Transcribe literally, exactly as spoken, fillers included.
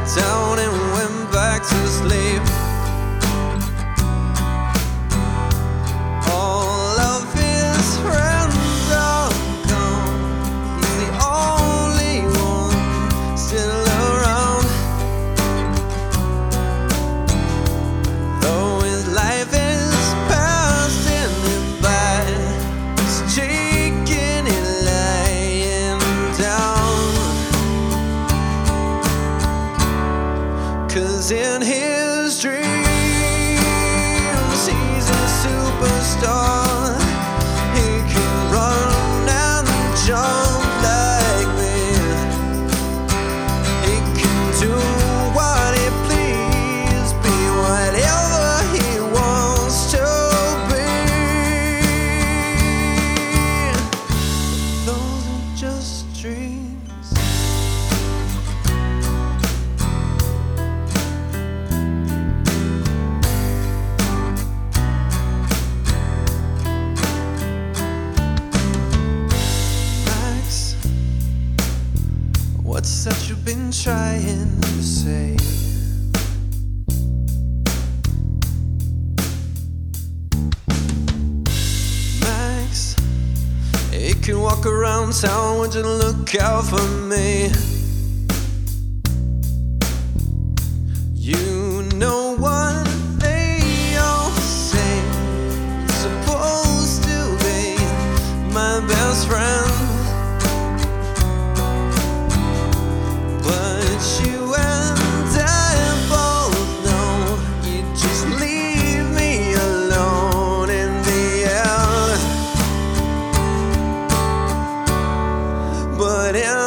down and went back to sleep. All of his friends are gone. He's the only one still around. Though his life is passing him by, he's taking it lying down. 'Cause in his dreams he's a superstar. He can run and jump like me. He can do what he please, be whatever he wants to be. Those are just dreams. What's that you've been trying to say? Max, you can walk around town, would you look out for me? You know what they all say, you're supposed to be my best friend. But you and I both know you just leave me alone in the end. But in